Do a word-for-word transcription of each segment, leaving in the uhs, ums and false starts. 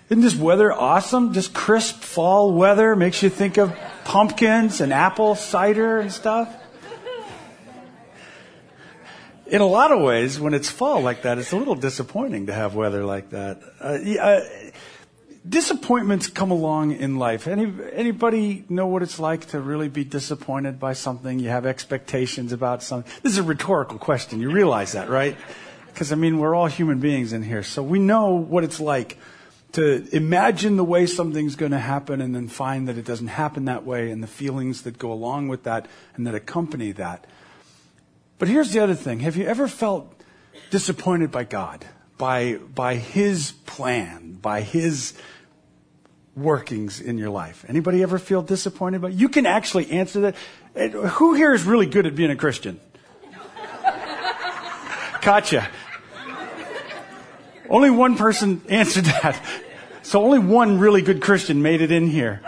Isn't this weather awesome? Just crisp fall weather makes you think of pumpkins and apple cider and stuff. In a lot of ways, when it's fall like that, it's a little disappointing to have weather like that. Uh, uh, disappointments come along in life. Any, anybody know what it's like to really be disappointed by something? You have expectations about something. This is a rhetorical question. You realize that, right? Because, I mean, we're all human beings in here. So we know what it's like to imagine the way something's going to happen and then find that it doesn't happen that way, and the feelings that go along with that and that accompany that. But here's the other thing. Have you ever felt disappointed by God, by by His plan, by His workings in your life? Anybody ever feel disappointed by? You can actually answer that. Who here is really good at being a Christian? Gotcha. Only one person answered that. So only one really good Christian made it in here.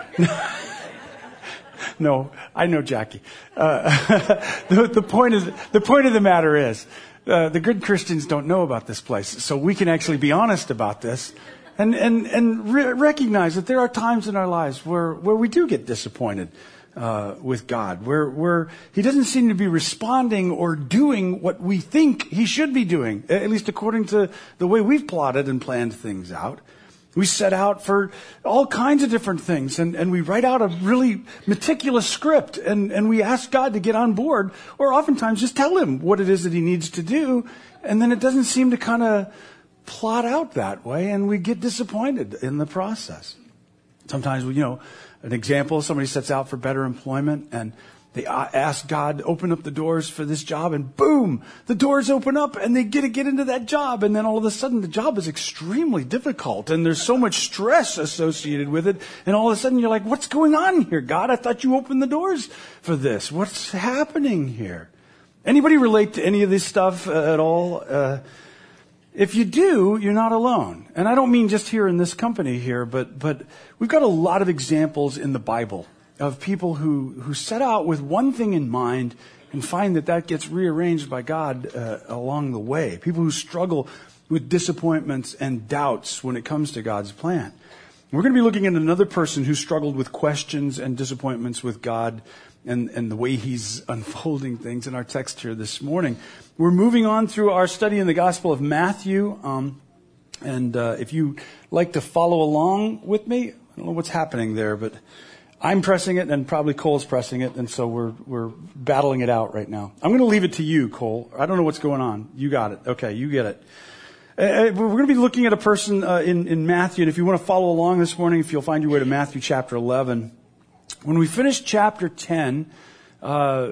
No, I know Jackie. Uh, the, the point is, the point of the matter is, uh, the good Christians don't know about this place, so we can actually be honest about this, and and and re- recognize that there are times in our lives where where we do get disappointed uh, with God, where where He doesn't seem to be responding or doing what we think He should be doing, at least according to the way we've plotted and planned things out. We set out for all kinds of different things, and, and we write out a really meticulous script, and, and we ask God to get on board, or oftentimes just tell Him what it is that He needs to do, and then it doesn't seem to kind of plot out that way, and we get disappointed in the process. Sometimes, we, you know, an example, somebody sets out for better employment, and they ask God to open up the doors for this job, and boom, the doors open up and they get to get into that job. And then all of a sudden the job is extremely difficult and there's so much stress associated with it. And all of a sudden you're like, what's going on here, God? I thought you opened the doors for this. What's happening here? Anybody relate to any of this stuff uh, at all? Uh, if you do, you're not alone. And I don't mean just here in this company here, but, but we've got a lot of examples in the Bible of people who, who set out with one thing in mind and find that that gets rearranged by God uh, along the way. People who struggle with disappointments and doubts when it comes to God's plan. We're going to be looking at another person who struggled with questions and disappointments with God and, and the way He's unfolding things in our text here this morning. We're moving on through our study in the Gospel of Matthew. Um, and uh, if you like to follow along with me, I don't know what's happening there, but I'm pressing it, and probably Cole's pressing it, and so we're we're battling it out right now. I'm going to leave it to you, Cole. I don't know what's going on. You got it. Okay, you get it. Uh, we're going to be looking at a person uh, in, in Matthew, and if you want to follow along this morning, if you'll find your way to Matthew chapter eleven. When we finished chapter ten, uh,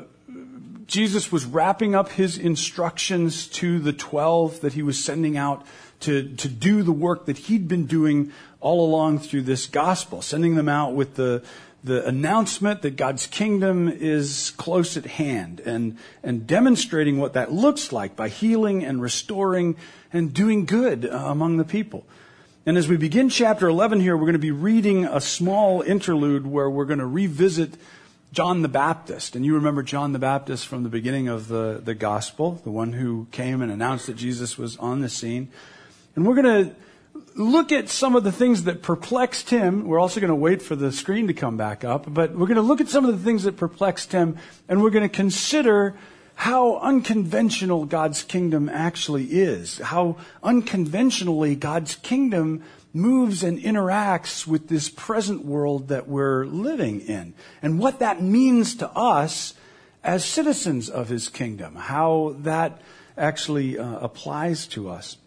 Jesus was wrapping up His instructions to the twelve that He was sending out to, to do the work that He'd been doing all along through this gospel, sending them out with the the announcement that God's kingdom is close at hand, and, and demonstrating what that looks like by healing and restoring and doing good uh, among the people. And as we begin chapter eleven here, we're going to be reading a small interlude where we're going to revisit John the Baptist. And you remember John the Baptist from the beginning of the, the gospel, the one who came and announced that Jesus was on the scene. And we're going to look at some of the things that perplexed him. We're also going to wait for the screen to come back up, but we're going to look at some of the things that perplexed him, and we're going to consider how unconventional God's kingdom actually is, how unconventionally God's kingdom moves and interacts with this present world that we're living in, and what that means to us as citizens of His kingdom, how that actually uh, applies to us.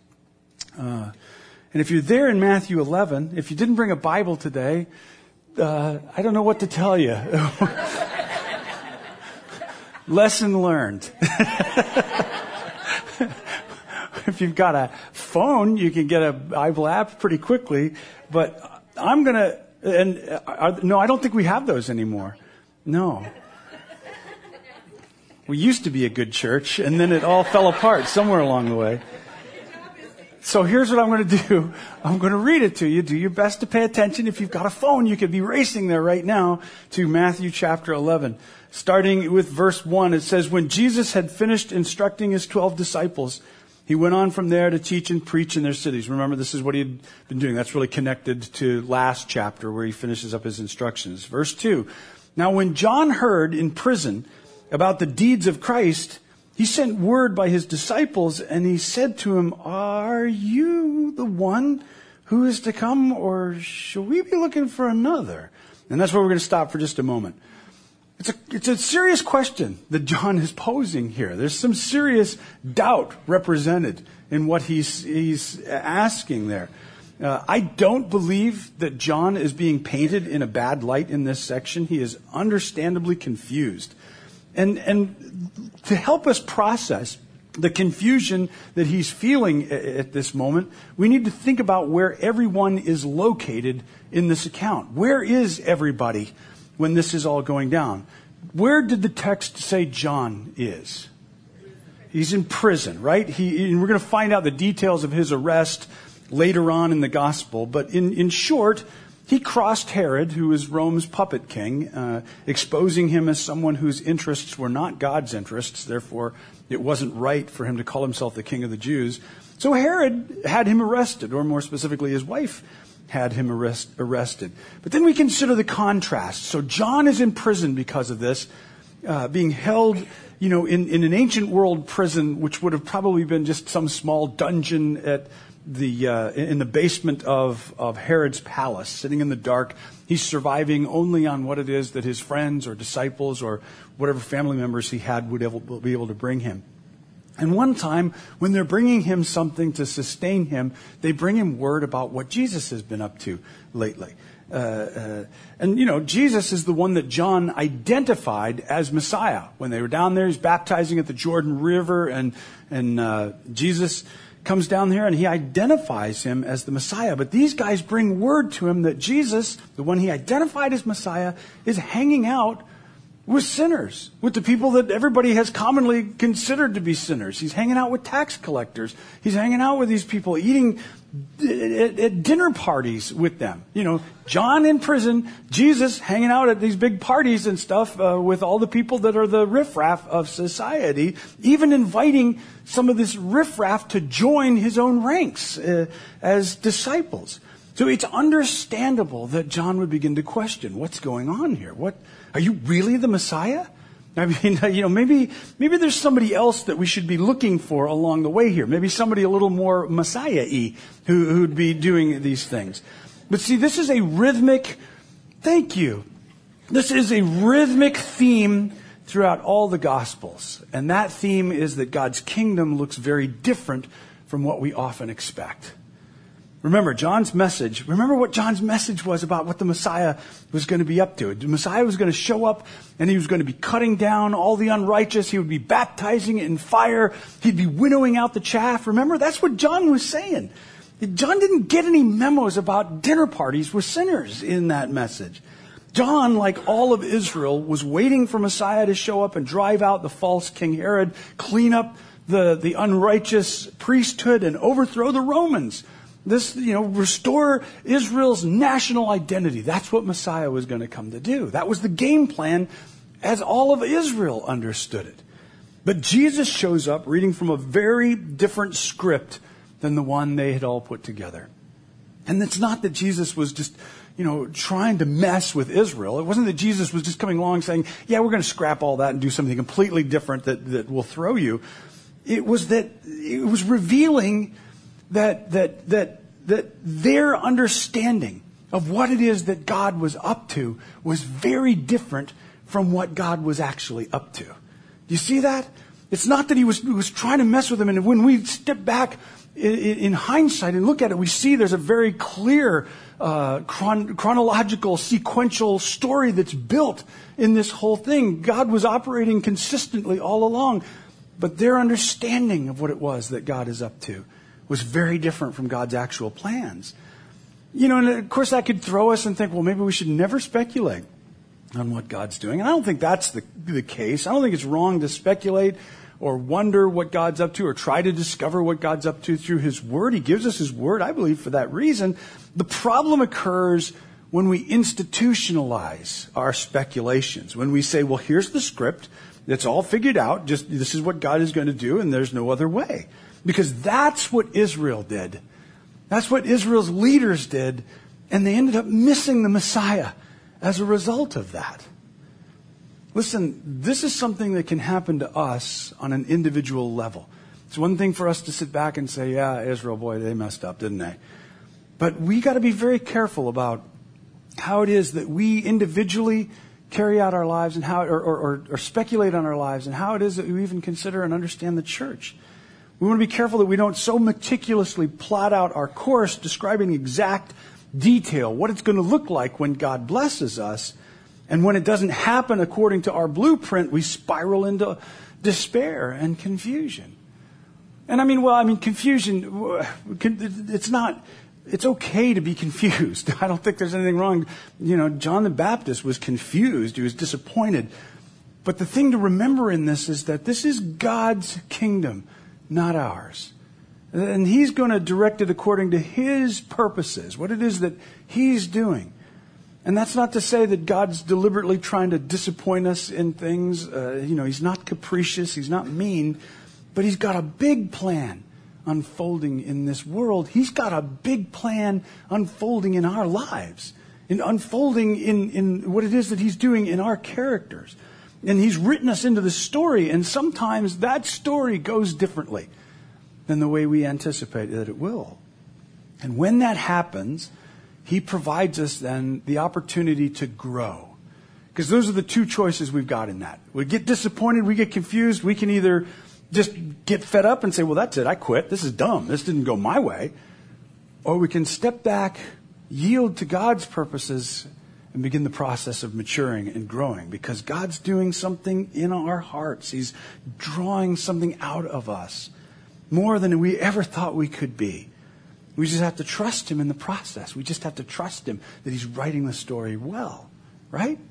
Uh, And if you're there in Matthew eleven, if you didn't bring a Bible today, uh, I don't know what to tell you. Lesson learned. If you've got a phone, you can get a Bible app pretty quickly. But I'm going to, and uh, no, I don't think we have those anymore. No. We used to be a good church, and then it all fell apart somewhere along the way. So here's what I'm going to do. I'm going to read it to you. Do your best to pay attention. If you've got a phone, you could be racing there right now to Matthew chapter eleven. Starting with verse one, it says, "When Jesus had finished instructing His twelve disciples, He went on from there to teach and preach in their cities. Remember, this is what he had been doing. That's really connected to last chapter where he finishes up his instructions. Verse two. Now, when John heard in prison about the deeds of Christ, he sent word by his disciples, and he said to him, "Are you the one who is to come, or shall we be looking for another?" And that's where we're going to stop for just a moment. It's a, it's a serious question that John is posing here. There's some serious doubt represented in what he's, he's asking there. Uh, I don't believe that John is being painted in a bad light in this section. He is understandably confused. And, and to help us process the confusion that he's feeling at this moment, we need to think about where everyone is located in this account. Where is everybody when this is all going down? Where did the text say John is? He's in prison, right? He, and we're going to find out the details of his arrest later on in the gospel. But in, in short, he crossed Herod, who is Rome's puppet king, uh, exposing him as someone whose interests were not God's interests. Therefore, it wasn't right for him to call himself the king of the Jews. So Herod had him arrested, or more specifically, his wife had him arrest, arrested. But then we consider the contrast. So John is in prison because of this, uh, being held, you know, in, in an ancient world prison, which would have probably been just some small dungeon at the uh, in the basement of, of Herod's palace, sitting in the dark. He's surviving only on what it is that his friends or disciples or whatever family members he had would able, be able to bring him. And one time, when they're bringing him something to sustain him, they bring him word about what Jesus has been up to lately. Uh, uh, and, you know, Jesus is the one that John identified as Messiah. When they were down there, he's baptizing at the Jordan River, and, and uh, Jesus comes down there and he identifies him as the Messiah. But these guys bring word to him that Jesus, the one he identified as Messiah, is hanging out with sinners, with the people that everybody has commonly considered to be sinners. He's hanging out with tax collectors. He's hanging out with these people, eating at, at dinner parties with them. You know, John in prison, Jesus hanging out at these big parties and stuff uh, with all the people that are the riffraff of society, even inviting some of this riffraff to join his own ranks uh, as disciples. So it's understandable that John would begin to question, what's going on here? What, are you really the Messiah? I mean, you know, maybe, maybe there's somebody else that we should be looking for along the way here. Maybe somebody a little more Messiah-y who, who'd be doing these things. But see, this is a rhythmic, thank you. This is a rhythmic theme throughout all the Gospels. And that theme is that God's kingdom looks very different from what we often expect. Remember, John's message, remember what John's message was about what the Messiah was going to be up to. The Messiah was going to show up and he was going to be cutting down all the unrighteous. He would be baptizing it in fire. He'd be winnowing out the chaff. Remember, that's what John was saying. John didn't get any memos about dinner parties with sinners in that message. John, like all of Israel, was waiting for Messiah to show up and drive out the false King Herod, clean up the, the unrighteous priesthood and overthrow the Romans. This, you know, restore Israel's national identity. That's what Messiah was going to come to do. That was the game plan as all of Israel understood it. But Jesus shows up reading from a very different script than the one they had all put together. And it's not that Jesus was just, you know, trying to mess with Israel. It wasn't that Jesus was just coming along saying, yeah, we're going to scrap all that and do something completely different that, that will throw you. It was that it was revealing that that that that their understanding of what it is that God was up to was very different from what God was actually up to. Do you see that? It's not that he was, he was trying to mess with them. And when we step back in, in hindsight and look at it, we see there's a very clear uh, chron- chronological, sequential story that's built in this whole thing. God was operating consistently all along, but their understanding of what it was that God is up to was very different from God's actual plans. You know, and of course that could throw us and think, well, maybe we should never speculate on what God's doing. And I don't think that's the, the case. I don't think it's wrong to speculate or wonder what God's up to or try to discover what God's up to through His Word. He gives us His Word, I believe, for that reason. The problem occurs when we institutionalize our speculations. When we say, well, here's the script. It's all figured out. Just this is what God is going to do, and there's no other way. Because that's what Israel did. That's what Israel's leaders did. And they ended up missing the Messiah as a result of that. Listen, this is something that can happen to us on an individual level. It's one thing for us to sit back and say, yeah, Israel, boy, they messed up, didn't they? But we got to be very careful about how it is that we individually carry out our lives and how, or, or, or speculate on our lives, and how it is that we even consider and understand the church. We want to be careful that we don't so meticulously plot out our course, describing exact detail what it's going to look like when God blesses us. And when it doesn't happen according to our blueprint, we spiral into despair and confusion. And I mean, well, I mean, confusion, it's not, it's okay to be confused. I don't think there's anything wrong. You know, John the Baptist was confused. He was disappointed. But the thing to remember in this is that this is God's kingdom, not ours. And He's going to direct it according to His purposes, what it is that He's doing. And that's not to say that God's deliberately trying to disappoint us in things. Uh, you know, He's not capricious. He's not mean. But He's got a big plan unfolding in this world. He's got a big plan unfolding in our lives, in unfolding in, in what it is that He's doing in our characters. And He's written us into the story, and sometimes that story goes differently than the way we anticipate that it will. And when that happens, He provides us then the opportunity to grow. Because those are the two choices we've got in that. We get disappointed, we get confused, we can either just get fed up and say, well, that's it, I quit. This is dumb. This didn't go my way. Or we can step back, yield to God's purposes, and begin the process of maturing and growing. Because God's doing something in our hearts. He's drawing something out of us more than we ever thought we could be. We just have to trust Him in the process. We just have to trust Him that He's writing the story well. Right?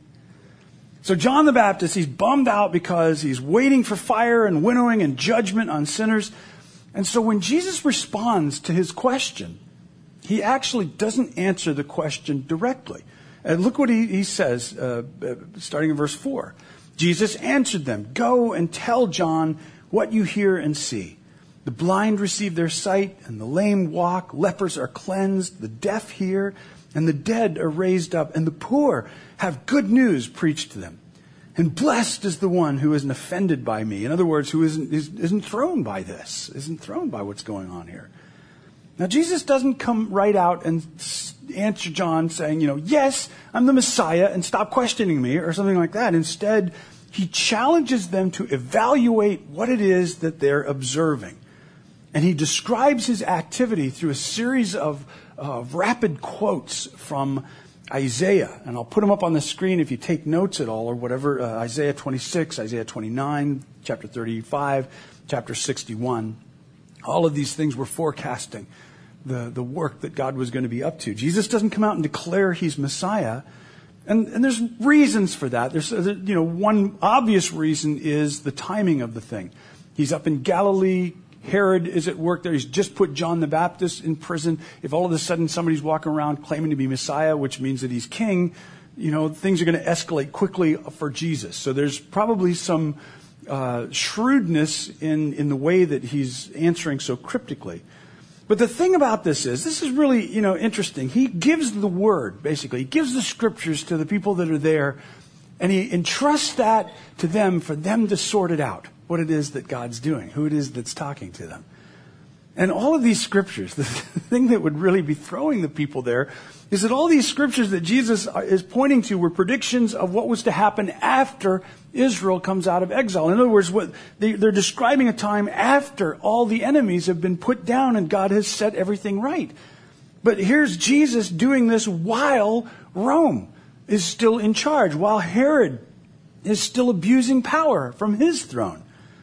So John the Baptist, he's bummed out because he's waiting for fire and winnowing and judgment on sinners. And so when Jesus responds to his question, He actually doesn't answer the question directly. And look what he, he says, uh, starting in verse four. Jesus answered them, "Go and tell John what you hear and see. The blind receive their sight, and the lame walk. Lepers are cleansed, the deaf hear, and the dead are raised up, and the poor have good news preached to them. And blessed is the one who isn't offended by me." In other words, who isn't, isn't thrown by this, isn't thrown by what's going on here. Now, Jesus doesn't come right out and answer John saying, you know, yes, I'm the Messiah, and stop questioning me, or something like that. Instead, He challenges them to evaluate what it is that they're observing. And He describes His activity through a series of, of rapid quotes from Isaiah. And I'll put them up on the screen if you take notes at all or whatever. Uh, Isaiah twenty-six, Isaiah twenty-nine, chapter thirty-five, chapter sixty-one. All of these things were forecasting the, the work that God was going to be up to. Jesus doesn't come out and declare He's Messiah. And, and there's reasons for that. There's, you know, one obvious reason is the timing of the thing. He's up in Galilee. Herod is at work there. He's just put John the Baptist in prison. If all of a sudden somebody's walking around claiming to be Messiah, which means that he's king, you know, things are going to escalate quickly for Jesus. So there's probably some uh, shrewdness in, in the way that he's answering so cryptically. But the thing about this is, this is really, you know, interesting. He gives the word, basically. He gives the scriptures to the people that are there, and he entrusts that to them for them to sort it out, what it is that God's doing, who it is that's talking to them. And all of these scriptures, the thing that would really be throwing the people there is that all these scriptures that Jesus is pointing to were predictions of what was to happen after Israel comes out of exile. In other words, what they, they're describing a time after all the enemies have been put down and God has set everything right. But here's Jesus doing this while Rome is still in charge, while Herod is still abusing power from his throne.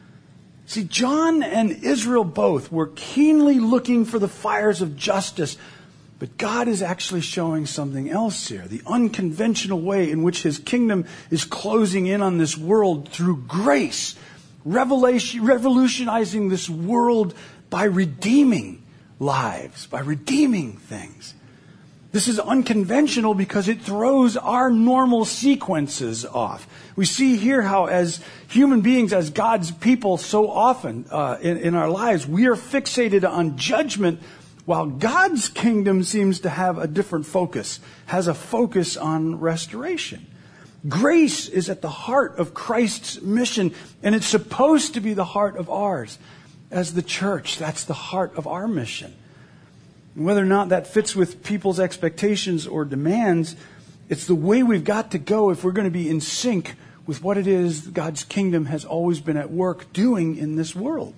See, John and Israel both were keenly looking for the fires of justice, but God is actually showing something else here, the unconventional way in which His kingdom is closing in on this world through grace, revelation, revolutionizing this world by redeeming lives, by redeeming things. This is unconventional because it throws our normal sequences off. We see here how as human beings, as God's people, so often uh, in, in our lives, we are fixated on judgment, while God's kingdom seems to have a different focus, has a focus on restoration. Grace is at the heart of Christ's mission, and it's supposed to be the heart of ours. As the church, that's the heart of our mission. Whether or not that fits with people's expectations or demands, it's the way we've got to go if we're going to be in sync with what it is God's kingdom has always been at work doing in this world.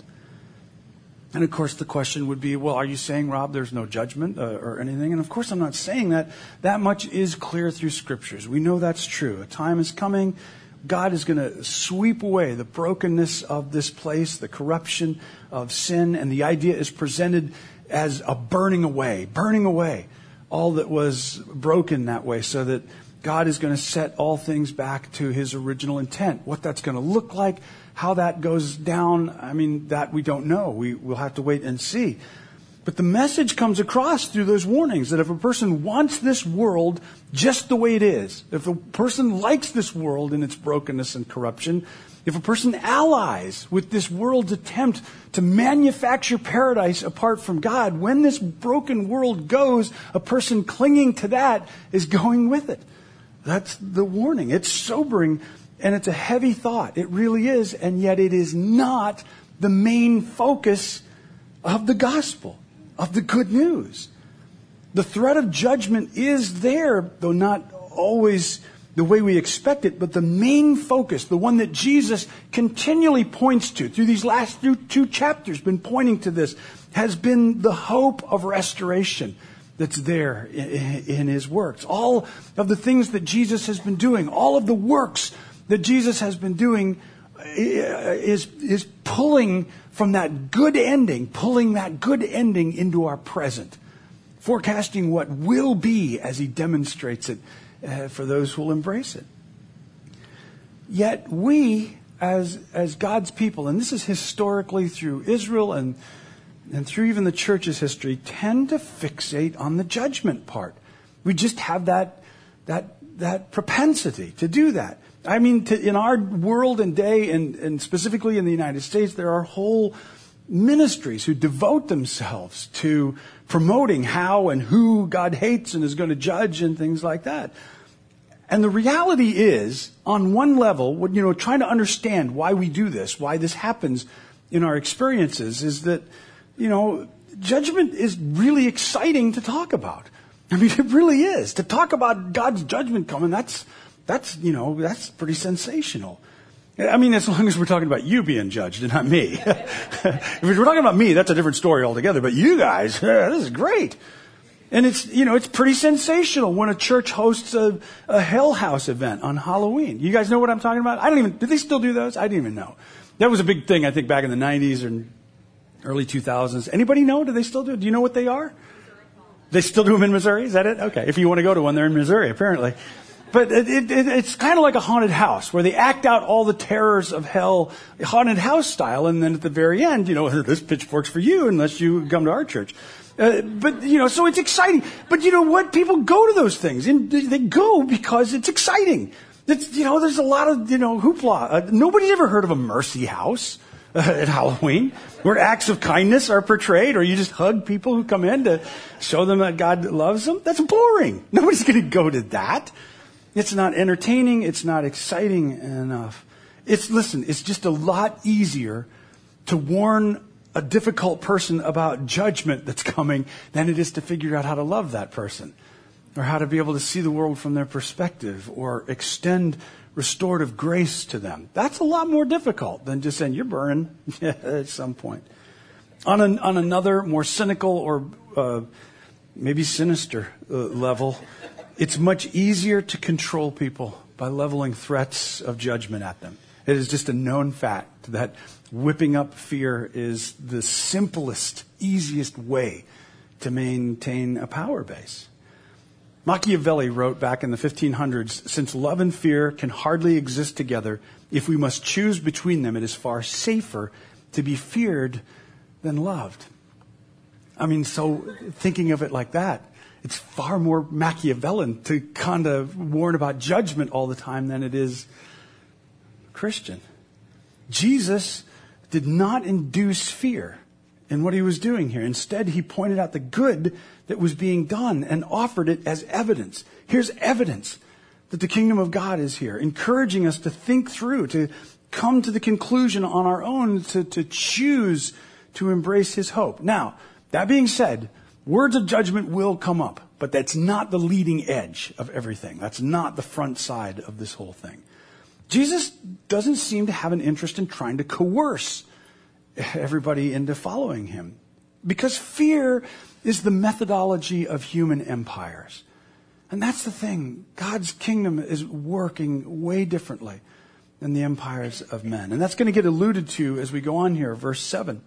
And of course the question would be, well, are you saying, Rob, there's no judgment uh, or anything? And of course I'm not saying that. That much is clear through scriptures. We know that's true. A time is coming. God is going to sweep away the brokenness of this place, the corruption of sin, and the idea is presented as a burning away, burning away all that was broken that way, so that God is going to set all things back to his original intent. What that's going to look like, how that goes down, I mean, that we don't know. We, we'll have to wait and see. But the message comes across through those warnings that if a person wants this world just the way it is, if a person likes this world in its brokenness and corruption, if a person allies with this world's attempt to manufacture paradise apart from God, when this broken world goes, a person clinging to that is going with it. That's the warning. It's sobering, and it's a heavy thought. It really is, and yet it is not the main focus of the gospel, of the good news. The threat of judgment is there, though not always the way we expect it, but the main focus, the one that Jesus continually points to through these last two chapters, been pointing to this, has been the hope of restoration that's there in, in his works. All of the things that Jesus has been doing, all of the works that Jesus has been doing is, is pulling from that good ending, pulling that good ending into our present, forecasting what will be as he demonstrates it Uh, for those who will embrace it. Yet we, as as God's people, and this is historically through Israel and and through even the church's history, tend to fixate on the judgment part. We just have that that that propensity to do that. I mean, to, in our world and day, and, and specifically in the United States, there are whole ministries who devote themselves to promoting how and who God hates and is going to judge and things like that. And the reality is, on one level, you know, trying to understand why we do this, why this happens in our experiences, is that, you know, judgment is really exciting to talk about. I mean, it really is. To talk about God's judgment coming, that's, that's, you know, that's pretty sensational. I mean, as long as we're talking about you being judged and not me. If we're talking about me, that's a different story altogether. But you guys, yeah, this is great. And it's, you know, it's pretty sensational when a church hosts a, a Hell House event on Halloween. You guys know what I'm talking about? I don't even, do they still do those? I didn't even know. That was a big thing, I think, back in the nineties and early two thousands. Anybody know? Do they still do it? Do you know what they are? They still do them in Missouri? Is that it? Okay. If you want to go to one, they're in Missouri, apparently. But it, it, it's kind of like a haunted house where they act out all the terrors of hell, haunted house style. And then at the very end, you know, this pitchfork's for you unless you come to our church. Uh, but, you know, so it's exciting. But you know what? People go to those things, and they go because it's exciting. It's, you know, there's a lot of, you know, hoopla. Uh, nobody's ever heard of a mercy house uh, at Halloween where acts of kindness are portrayed, or you just hug people who come in to show them that God loves them. That's boring. Nobody's going to go to that. It's not entertaining. It's not exciting enough. It's, listen, it's just a lot easier to warn a difficult person about judgment that's coming than it is to figure out how to love that person, or how to be able to see the world from their perspective, or extend restorative grace to them. That's a lot more difficult than just saying, you're burning at some point. On, an, on another, more cynical or uh, maybe sinister uh, level, it's much easier to control people by leveling threats of judgment at them. It is just a known fact that whipping up fear is the simplest, easiest way to maintain a power base. Machiavelli wrote back in the fifteen hundreds, since love and fear can hardly exist together, if we must choose between them, it is far safer to be feared than loved. I mean, so thinking of it like that, It's far more Machiavellian to kind of warn about judgment all the time than it is Christian. Jesus did not induce fear in what he was doing here. Instead, he pointed out the good that was being done and offered it as evidence. Here's evidence that the kingdom of God is here, encouraging us to think through, to come to the conclusion on our own, to, to choose to embrace his hope. Now, that being said, words of judgment will come up, but that's not the leading edge of everything. That's not the front side of this whole thing. Jesus doesn't seem to have an interest in trying to coerce everybody into following him, because fear is the methodology of human empires. And that's the thing. God's kingdom is working way differently than the empires of men. And that's going to get alluded to as we go on here, verse seven.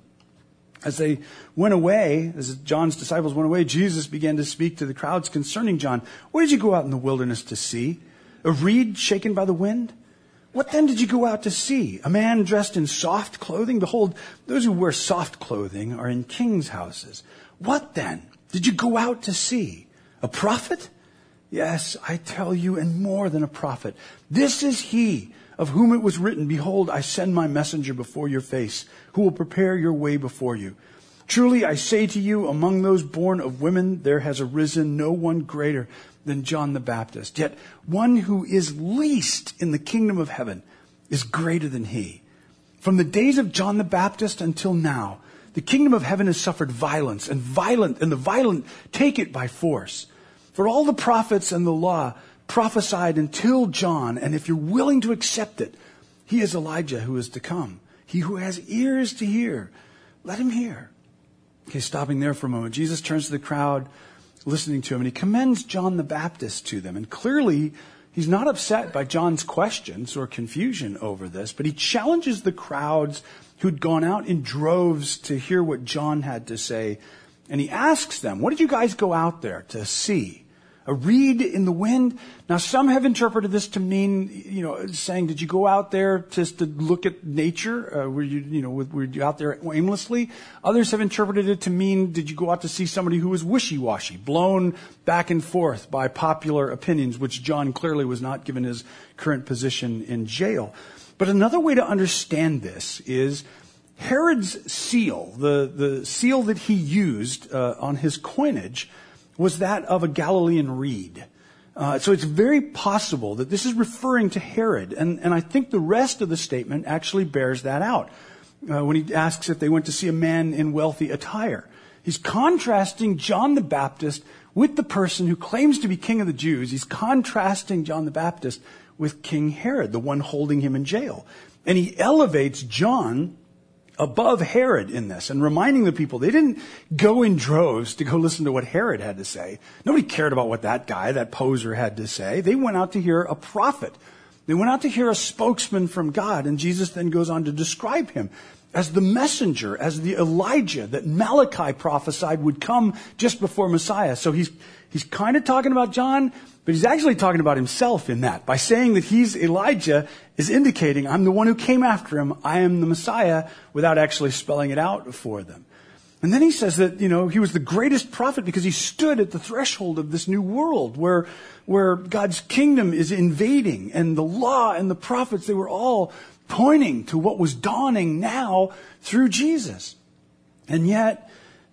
As they went away, as John's disciples went away, Jesus began to speak to the crowds concerning John. What did you go out in the wilderness to see? A reed shaken by the wind? What then did you go out to see? A man dressed in soft clothing? Behold, those who wear soft clothing are in kings' houses. What then did you go out to see? A prophet? Yes, I tell you, and more than a prophet. This is he of whom it was written, behold, I send my messenger before your face, who will prepare your way before you. Truly, I say to you, among those born of women, there has arisen no one greater than John the Baptist. Yet one who is least in the kingdom of heaven is greater than he. From the days of John the Baptist until now, the kingdom of heaven has suffered violence, and violent, and the violent take it by force. For all the prophets and the law prophesied until John, and if you're willing to accept it, he is Elijah who is to come. He who has ears to hear, let him hear. Okay, stopping there for a moment, Jesus turns to the crowd, listening to him, and he commends John the Baptist to them. And clearly, he's not upset by John's questions or confusion over this, but he challenges the crowds who'd gone out in droves to hear what John had to say. And he asks them, what did you guys go out there to see? A reed in the wind? Now, some have interpreted this to mean, you know, saying, did you go out there just to look at nature? Uh, were you, you know, were you out there aimlessly? Others have interpreted it to mean, did you go out to see somebody who was wishy-washy, blown back and forth by popular opinions, which John clearly was not, given his current position in jail. But another way to understand this is Herod's seal, the, the seal that he used uh, on his coinage, was that of a Galilean reed. Uh, so it's very possible that this is referring to Herod. And, and I think the rest of the statement actually bears that out. Uh, when he asks if they went to see a man in wealthy attire. He's contrasting John the Baptist with the person who claims to be king of the Jews. He's contrasting John the Baptist with King Herod, the one holding him in jail. And he elevates John above Herod in this, and reminding the people they didn't go in droves to go listen to what Herod had to say. Nobody cared about what that guy, that poser, had to say. They went out to hear a prophet. They went out to hear a spokesman from God, and Jesus then goes on to describe him as the messenger, as the Elijah that Malachi prophesied would come just before Messiah. So he's he's kind of talking about John, but he's actually talking about himself in that. By saying that he's Elijah is indicating, I'm the one who came after him, I am the Messiah, without actually spelling it out for them. And then he says that, you know, he was the greatest prophet because he stood at the threshold of this new world where, where God's kingdom is invading, and the law and the prophets, they were all pointing to what was dawning now through Jesus. And yet,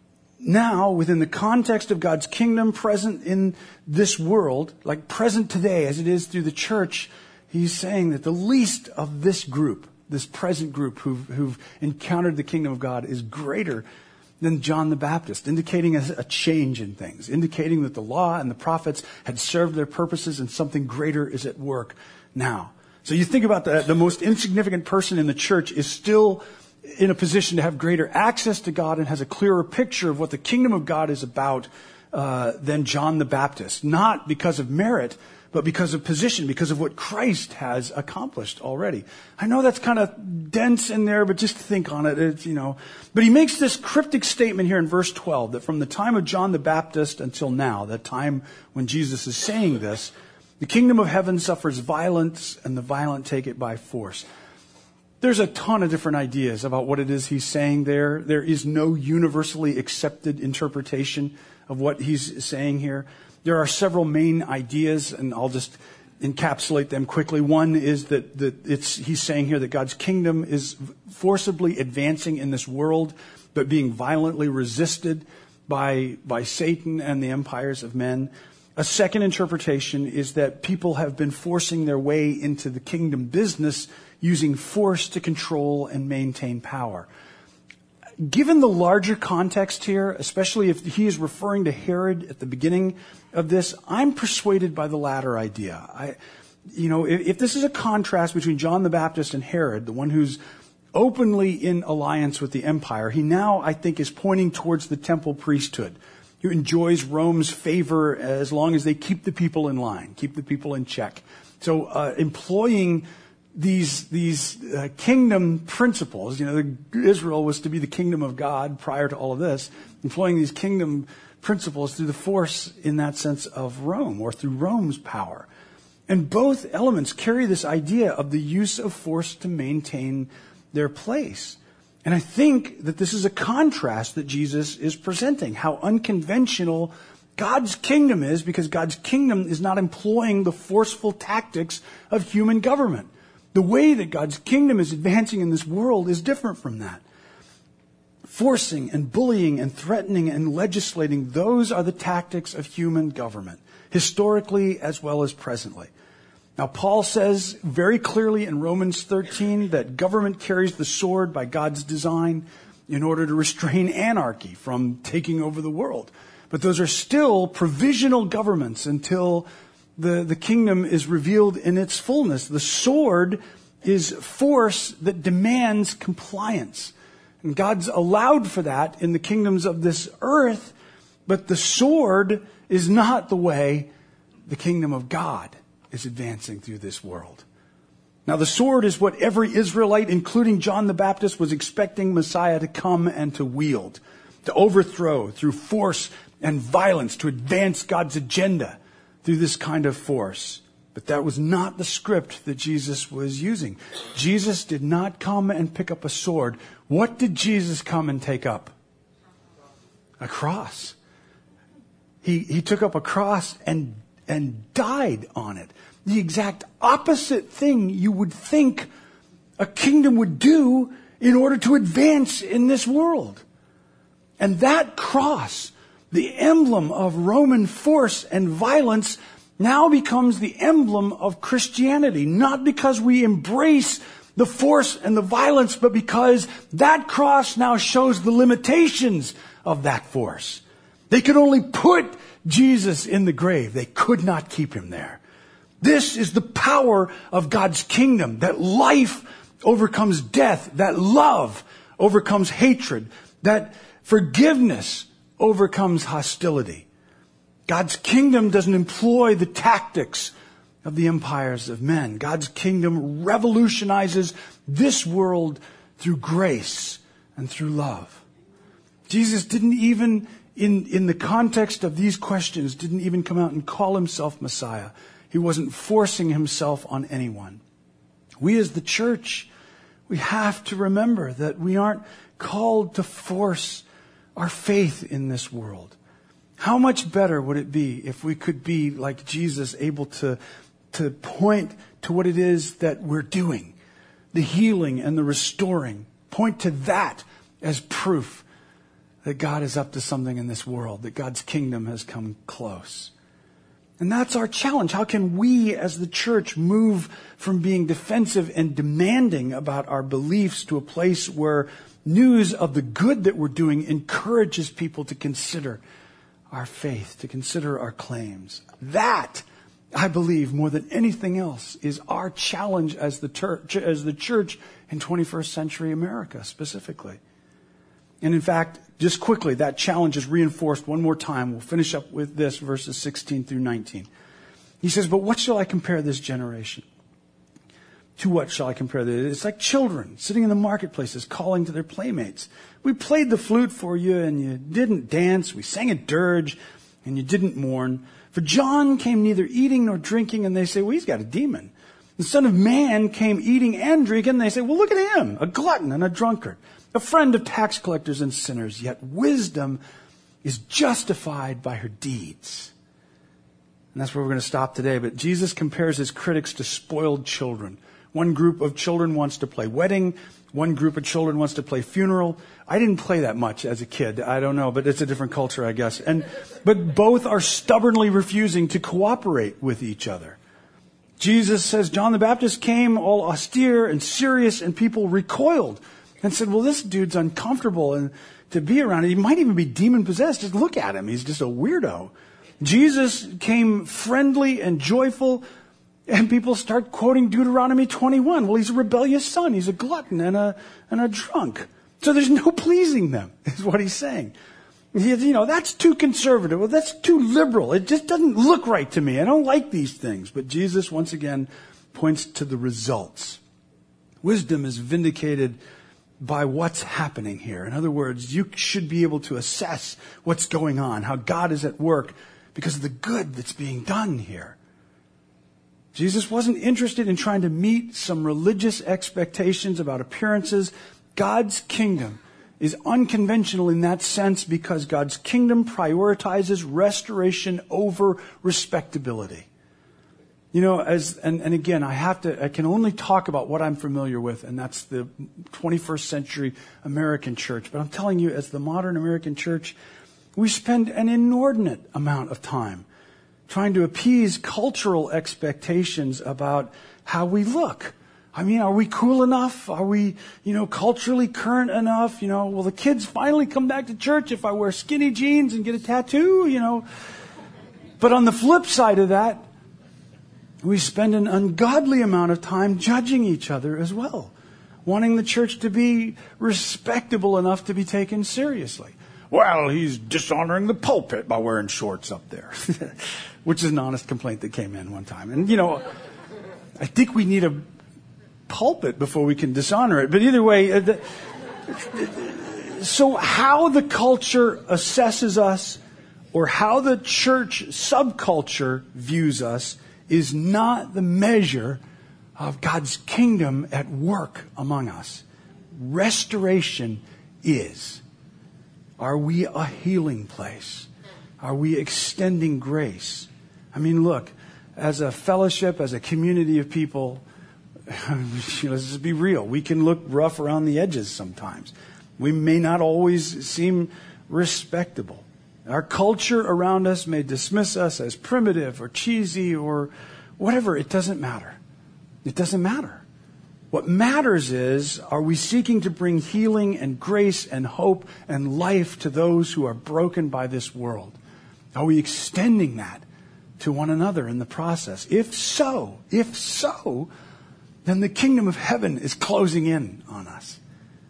now, within the context of God's kingdom present in this world, like present today as it is through the church, he's saying that the least of this group, this present group who've, who've encountered the kingdom of God, is greater than John the Baptist, indicating a, a change in things, indicating that the law and the prophets had served their purposes and something greater is at work now. So you think about that, the most insignificant person in the church is still in a position to have greater access to God and has a clearer picture of what the kingdom of God is about uh, than John the Baptist. Not because of merit, but because of position, because of what Christ has accomplished already. I know that's kind of dense in there, but just think on it. It's, you know. But he makes this cryptic statement here in verse twelve, that from the time of John the Baptist until now, that time when Jesus is saying this, the kingdom of heaven suffers violence, and the violent take it by force. There's a ton of different ideas about what it is he's saying there. There is no universally accepted interpretation of what he's saying here. There are several main ideas, and I'll just encapsulate them quickly. One is that, that it's, he's saying here that God's kingdom is forcibly advancing in this world, but being violently resisted by, by Satan and the empires of men. A second interpretation is that people have been forcing their way into the kingdom business using force to control and maintain power. Given the larger context here, especially if he is referring to Herod at the beginning of this, I'm persuaded by the latter idea. I, you know, if, if this is a contrast between John the Baptist and Herod, the one who's openly in alliance with the empire, he now, I think, is pointing towards the temple priesthood, who enjoys Rome's favor as long as they keep the people in line, keep the people in check. So uh, employing these these uh, kingdom principles, you know, the, Israel was to be the kingdom of God prior to all of this, employing these kingdom principles through the force in that sense of Rome or through Rome's power. And both elements carry this idea of the use of force to maintain their place. And I think that this is a contrast that Jesus is presenting, how unconventional God's kingdom is, because God's kingdom is not employing the forceful tactics of human government. The way that God's kingdom is advancing in this world is different from that. Forcing and bullying and threatening and legislating, those are the tactics of human government, historically as well as presently. Now, Paul says very clearly in Romans thirteen that government carries the sword by God's design in order to restrain anarchy from taking over the world. But those are still provisional governments until the, the kingdom is revealed in its fullness. The sword is force that demands compliance. And God's allowed for that in the kingdoms of this earth, but the sword is not the way the kingdom of God is advancing through this world. Now, the sword is what every Israelite, including John the Baptist, was expecting Messiah to come and to wield, to overthrow through force and violence, to advance God's agenda through this kind of force. But that was not the script that Jesus was using. Jesus did not come and pick up a sword. What did Jesus come and take up? A cross. He, he took up a cross and, and died on it. The exact opposite thing you would think a kingdom would do in order to advance in this world. And that cross, the emblem of Roman force and violence, now becomes the emblem of Christianity. Not because we embrace the force and the violence, but because that cross now shows the limitations of that force. They could only put Jesus in the grave. They could not keep him there. This is the power of God's kingdom, that life overcomes death, that love overcomes hatred, that forgiveness overcomes hostility. God's kingdom doesn't employ the tactics of the empires of men. God's kingdom revolutionizes this world through grace and through love. Jesus didn't even, in, in the context of these questions, didn't even come out and call himself Messiah. He wasn't forcing himself on anyone. We as the church, we have to remember that we aren't called to force our faith in this world. How much better would it be if we could be like Jesus, able to, to point to what it is that we're doing, the healing and the restoring. Point to that as proof that God is up to something in this world, that God's kingdom has come close. And that's our challenge. How can we as the church move from being defensive and demanding about our beliefs to a place where news of the good that we're doing encourages people to consider our faith, to consider our claims? That, I believe, more than anything else, is our challenge as the church, as the church in twenty-first century America specifically. And in fact, just quickly, that challenge is reinforced one more time. We'll finish up with this, verses sixteen through nineteen. He says, "But what shall I compare this generation? To what shall I compare this? It's like children sitting in the marketplaces calling to their playmates. We played the flute for you and you didn't dance. We sang a dirge and you didn't mourn. For John came neither eating nor drinking, and they say, well, he's got a demon. The Son of Man came eating and drinking, and they say, well, look at him, a glutton and a drunkard, a friend of tax collectors and sinners. Yet wisdom is justified by her deeds. And that's where we're going to stop today. But Jesus compares his critics to spoiled children. One group of children wants to play wedding. One group of children wants to play funeral. I didn't play that much as a kid. I don't know, but it's a different culture, I guess. And, but both are stubbornly refusing to cooperate with each other. Jesus says John the Baptist came all austere and serious, and people recoiled and said, well, this dude's uncomfortable and to be around. He might even be demon possessed. Just look at him. He's just a weirdo. Jesus came friendly and joyful, and people start quoting Deuteronomy twenty-one. Well, he's a rebellious son. He's a glutton and a, and a drunk. So there's no pleasing them, is what he's saying. He, you know, that's too conservative. Well, that's too liberal. It just doesn't look right to me. I don't like these things. But Jesus, once again, points to the results. Wisdom is vindicated by what's happening here. In other words, you should be able to assess what's going on, how God is at work, because of the good that's being done here. Jesus wasn't interested in trying to meet some religious expectations about appearances. God's kingdom is unconventional in that sense because God's kingdom prioritizes restoration over respectability. You know, as and, and again, I have to, I can only talk about what I'm familiar with, and that's the twenty-first century American church. But I'm telling you, as the modern American church, we spend an inordinate amount of time trying to appease cultural expectations about how we look. I mean, are we cool enough? Are we, you know, culturally current enough? You know, will the kids finally come back to church if I wear skinny jeans and get a tattoo? You know, but on the flip side of that, we spend an ungodly amount of time judging each other as well, wanting the church to be respectable enough to be taken seriously. Well, he's dishonoring the pulpit by wearing shorts up there, which is an honest complaint that came in one time. And, you know, I think we need a pulpit before we can dishonor it. But either way, uh, the, so how the culture assesses us or how the church subculture views us is not the measure of God's kingdom at work among us. Restoration is. Are we a healing place? Are we extending grace? I mean, look, as a fellowship, as a community of people, let's just be real. We can look rough around the edges sometimes. We may not always seem respectable. Our culture around us may dismiss us as primitive or cheesy or whatever. It doesn't matter. It doesn't matter. What matters is, are we seeking to bring healing and grace and hope and life to those who are broken by this world? Are we extending that to one another in the process? If so, if so, then the kingdom of heaven is closing in on us.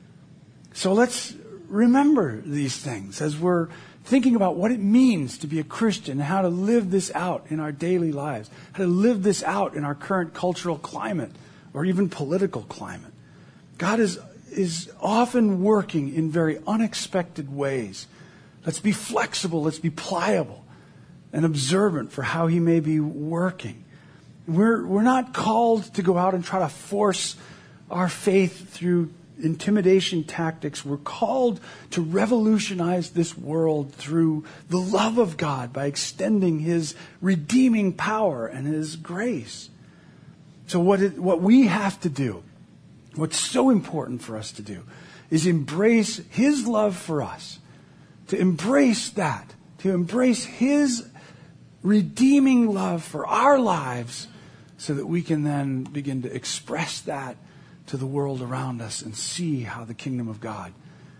So let's remember these things as we're thinking about what it means to be a Christian and how to live this out in our daily lives, how to live this out in our current cultural climate or even political climate. God is, is often working in very unexpected ways. Let's be flexible, let's be pliable and observant for how he may be working. We're, we're not called to go out and try to force our faith through intimidation tactics. We're called to revolutionize this world through the love of God by extending his redeeming power and his grace. So what it, what we have to do, what's so important for us to do, is embrace his love for us, to embrace that, to embrace his redeeming love for our lives, so that we can then begin to express that to the world around us and see how the kingdom of God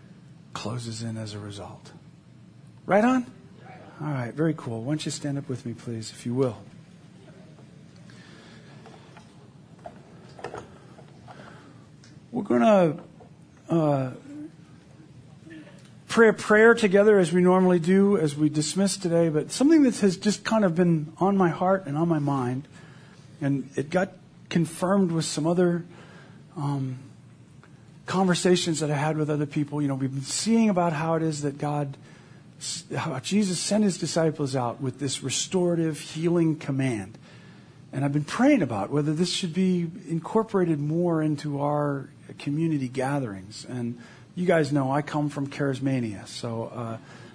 closes in as a result. Right on? All right, very cool. Why don't you stand up with me, please, if you will. We're going to uh, pray a prayer together as we normally do, as we dismiss today, but something that has just kind of been on my heart and on my mind, and it got confirmed with some other um, conversations that I had with other people. You know, we've been seeing about how it is that God, how Jesus sent his disciples out with this restorative, healing command. And I've been praying about whether this should be incorporated more into our community gatherings. And you guys know I come from Charismania, so uh,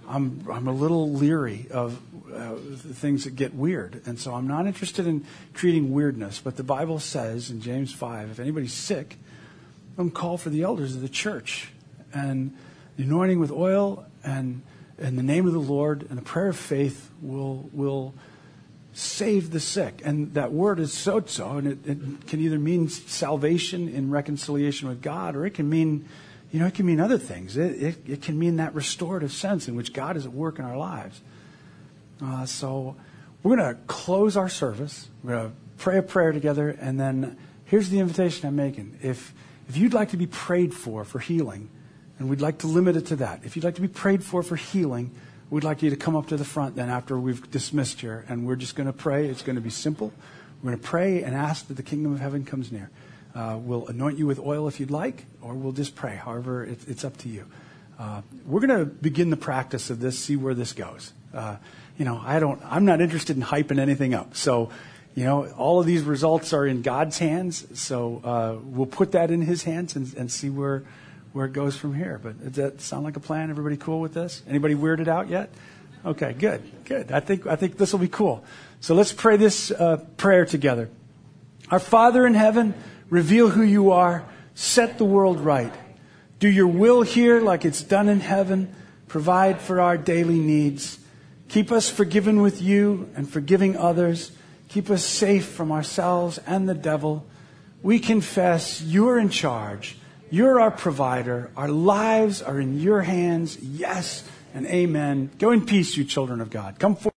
I'm I'm a little leery of uh, things that get weird. And so I'm not interested in treating weirdness. But the Bible says in James five, if anybody's sick, let them call for the elders of the church. And the anointing with oil and in the name of the Lord and the prayer of faith will will save the sick. And that word is sozo, and it, it can either mean salvation in reconciliation with God, or it can mean, you know, it can mean other things. It, it, it can mean that restorative sense in which God is at work in our lives. Uh, so we're going to close our service. We're going to pray a prayer together, and then here's the invitation I'm making. If if you'd like to be prayed for for healing, and we'd like to limit it to that. If you'd like to be prayed for for healing, we'd like you to come up to the front then after we've dismissed here, and we're just going to pray. It's going to be simple. We're going to pray and ask that the kingdom of heaven comes near. Uh, we'll anoint you with oil if you'd like, or we'll just pray. However, it, it's up to you. Uh, we're going to begin the practice of this, see where this goes. Uh, you know, I don't, I'm not interested in hyping anything up. So, you know, all of these results are in God's hands. So uh, we'll put that in His hands and, and see where where it goes from here. But does that sound like a plan? Everybody cool with this? Anybody weirded out yet? Okay, good, good. I think I think this will be cool. So let's pray this uh, prayer together. Our Father in heaven, reveal who you are. Set the world right. Do your will here like it's done in heaven. Provide for our daily needs. Keep us forgiven with you and forgiving others. Keep us safe from ourselves and the devil. We confess you're in charge. You're our provider. Our lives are in your hands. Yes and amen. Go in peace, you children of God. Come forward.